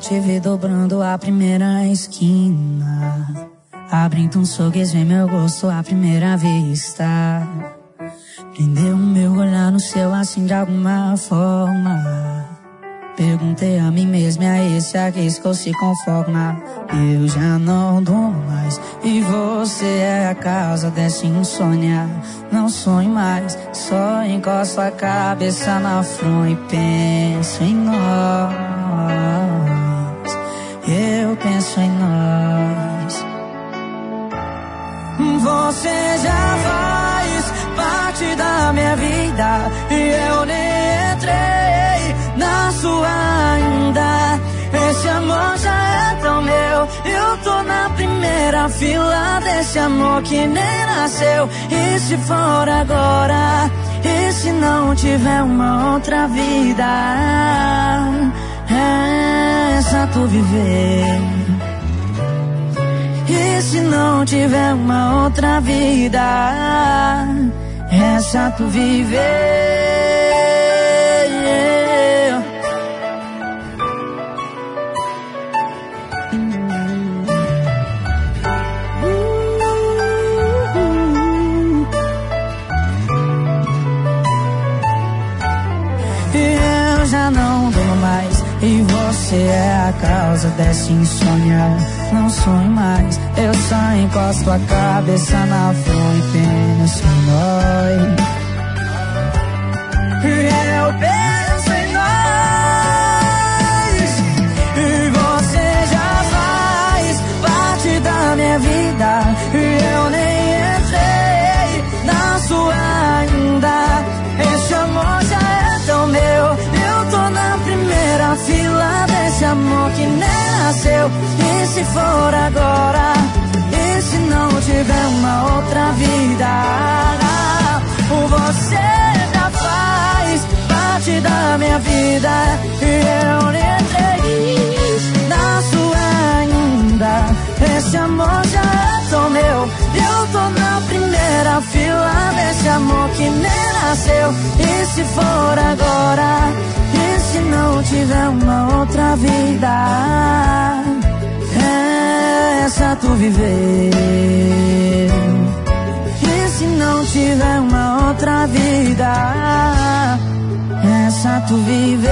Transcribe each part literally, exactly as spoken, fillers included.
te vi dobrando a primeira esquina, abrindo um sorriso em meu gosto à primeira vista. Prendeu o meu olhar no seu assim de alguma forma. Perguntei a mim mesmo, a esse arrisco se conforma. Eu já não dou mais e você é a causa dessa insônia. Não sonho mais, só encosto a cabeça na fronha e penso em nós. Eu penso em nós. Você já faz parte da minha vida e eu nem entrei na sua ainda. Esse amor já é tão meu, eu tô na primeira fila desse amor que nem nasceu. E se for agora, e se não tiver uma outra vida, essa tu viver. E se não tiver uma outra vida, essa tu viver. Eu já não dou mais e você é a causa dessa insônia. Não sonho mais, eu só encosto a cabeça na fronha e penso em nós. Eu penso em nós. E você já faz parte da minha vida e eu nem entrei na sua ainda. Esse amor já é tão meu, eu tô na primeira fila desse amor que nem nasceu. E se for agora, e se não tiver uma outra vida, você já faz parte da minha vida e eu nem entrei na sua ainda. Esse amor já é tão meu, eu tô na primeira fila desse amor que nem nasceu. E se for agora, e se não tiver uma outra vida, essa tu viver. E se não tiver uma outra vida, essa tu viver.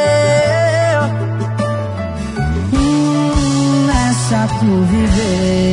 Hum, essa tu viver.